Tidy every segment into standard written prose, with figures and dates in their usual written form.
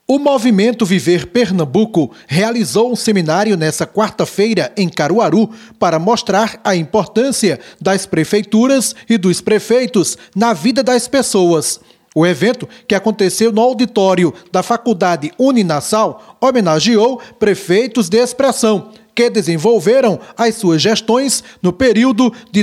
O Movimento Viver Pernambuco realizou um seminário nesta quarta-feira em Caruaru para mostrar a importância das prefeituras e dos prefeitos na vida das pessoas. O evento, que aconteceu no auditório da Faculdade Uninassal, homenageou prefeitos de expressão que desenvolveram as suas gestões no período de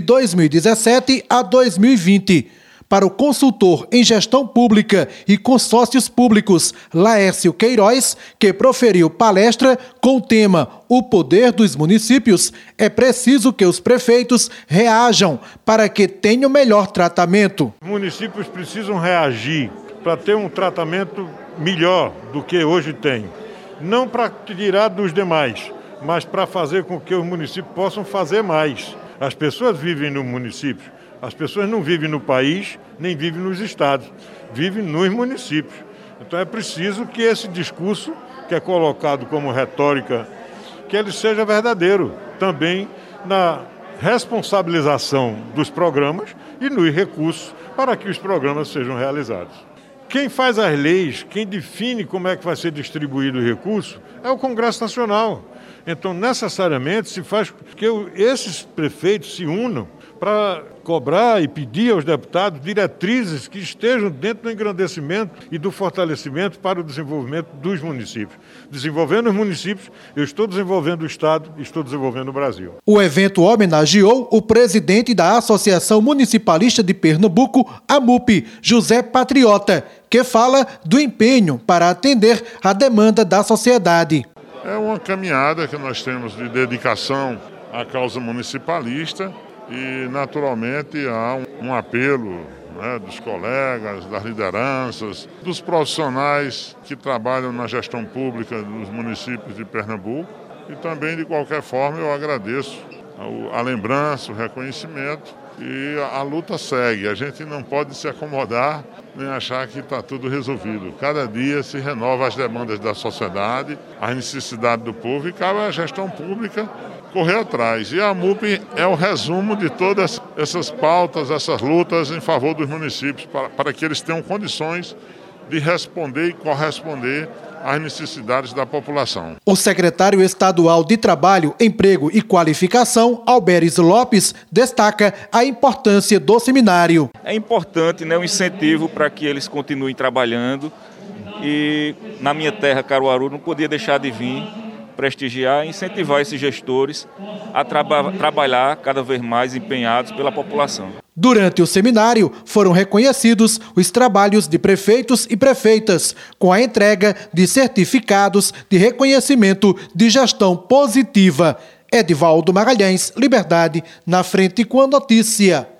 2017 a 2020. Para o consultor em gestão pública e consórcios públicos, Laércio Queiroz, que proferiu palestra com o tema O Poder dos Municípios, é preciso que os prefeitos reajam para que tenham melhor tratamento. Os municípios precisam reagir para ter um tratamento melhor do que hoje tem. Não para tirar dos demais, mas para fazer com que os municípios possam fazer mais. As pessoas vivem no município. As pessoas não vivem no país, nem vivem nos estados, vivem nos municípios. Então é preciso que esse discurso, que é colocado como retórica, que ele seja verdadeiro também na responsabilização dos programas e nos recursos para que os programas sejam realizados. Quem faz as leis, quem define como é que vai ser distribuído o recurso, é o Congresso Nacional. Então, necessariamente, se faz que esses prefeitos se unam para cobrar e pedir aos deputados diretrizes que estejam dentro do engrandecimento e do fortalecimento para o desenvolvimento dos municípios. Desenvolvendo os municípios, eu estou desenvolvendo o Estado e estou desenvolvendo o Brasil. O evento homenageou o presidente da Associação Municipalista de Pernambuco, AMUP, José Patriota, que fala do empenho para atender a demanda da sociedade. É uma caminhada que nós temos de dedicação à causa municipalista e, naturalmente, há um apelo, dos colegas, das lideranças, dos profissionais que trabalham na gestão pública dos municípios de Pernambuco. E também, de qualquer forma, eu agradeço a lembrança, o reconhecimento e a luta segue. A gente não pode se acomodar nem achar que está tudo resolvido. Cada dia se renova as demandas da sociedade, as necessidades do povo e cabe à gestão pública correr atrás. E a AMUP é o resumo de todas essas pautas, essas lutas em favor dos municípios, para que eles tenham condições de responder e corresponder às necessidades da população. O secretário estadual de Trabalho, Emprego e Qualificação, Alberes Lopes, destaca a importância do seminário. É importante, o incentivo para que eles continuem trabalhando e na minha terra, Caruaru, não podia deixar de vir prestigiar e incentivar esses gestores a trabalhar cada vez mais empenhados pela população. Durante o seminário, foram reconhecidos os trabalhos de prefeitos e prefeitas, com a entrega de certificados de reconhecimento de gestão positiva. Edivaldo Magalhães, Liberdade, na frente com a notícia.